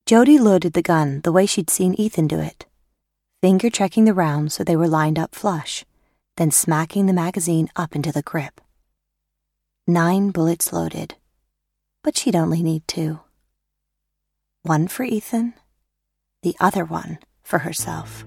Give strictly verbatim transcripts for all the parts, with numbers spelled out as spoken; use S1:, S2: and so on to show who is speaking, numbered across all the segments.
S1: Jody loaded the gun the way she'd seen Ethan do it, finger-checking the rounds so they were lined up flush, then smacking the magazine up into the grip. Nine bullets loaded, but she'd only need two. One for Ethan, the other one for herself.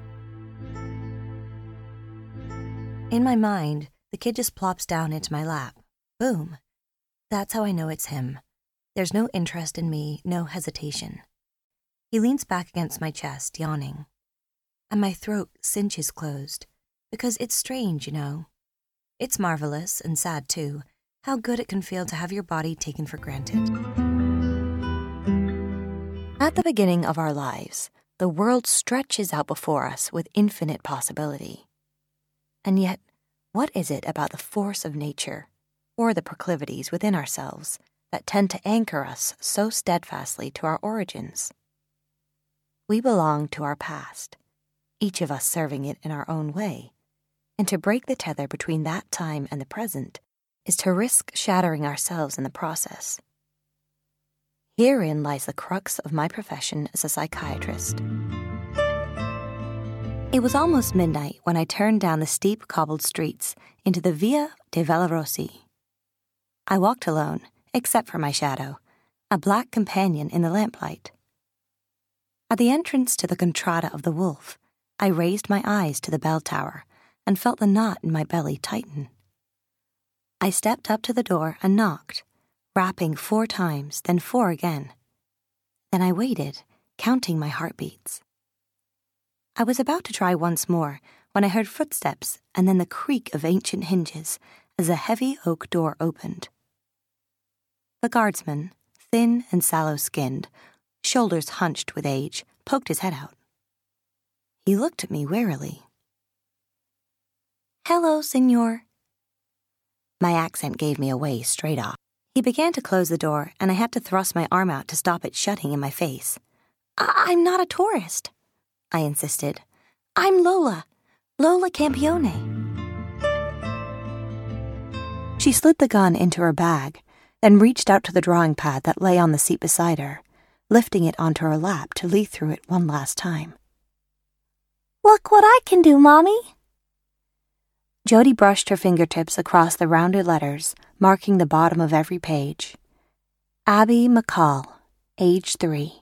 S1: In my mind, the kid just plops down into my lap. Boom. That's how I know it's him. There's no interest in me, no hesitation. He leans back against my chest, yawning. And my throat cinches closed, because it's strange, you know. It's marvelous and sad, too, how good it can feel to have your body taken for granted. At the beginning of our lives, the world stretches out before us with infinite possibility. And yet, what is it about the force of nature, or the proclivities within ourselves, that tend to anchor us so steadfastly to our origins? We belong to our past, each of us serving it in our own way, and to break the tether between that time and the present is to risk shattering ourselves in the process. Herein lies the crux of my profession as a psychiatrist. It was almost midnight when I turned down the steep cobbled streets into the Via de Vallerosi. I walked alone, except for my shadow, a black companion in the lamplight. At the entrance to the Contrada of the Wolf, I raised my eyes to the bell tower and felt the knot in my belly tighten. I stepped up to the door and knocked, rapping four times, then four again. Then I waited, counting my heartbeats. I was about to try once more when I heard footsteps and then the creak of ancient hinges as a heavy oak door opened. The guardsman, thin and sallow-skinned, shoulders hunched with age, poked his head out. He looked at me warily. "Hello, senor." My accent gave me away straight off. He began to close the door, and I had to thrust my arm out to stop it shutting in my face. I- I'm not a tourist," I insisted. "I'm Lola, Lola Campione." She slid the gun into her bag, then reached out to the drawing pad that lay on the seat beside her, lifting it onto her lap to leaf through it one last time. "Look what I can do, Mommy." Jody brushed her fingertips across the rounded letters, marking the bottom of every page. Abby McCall, age three.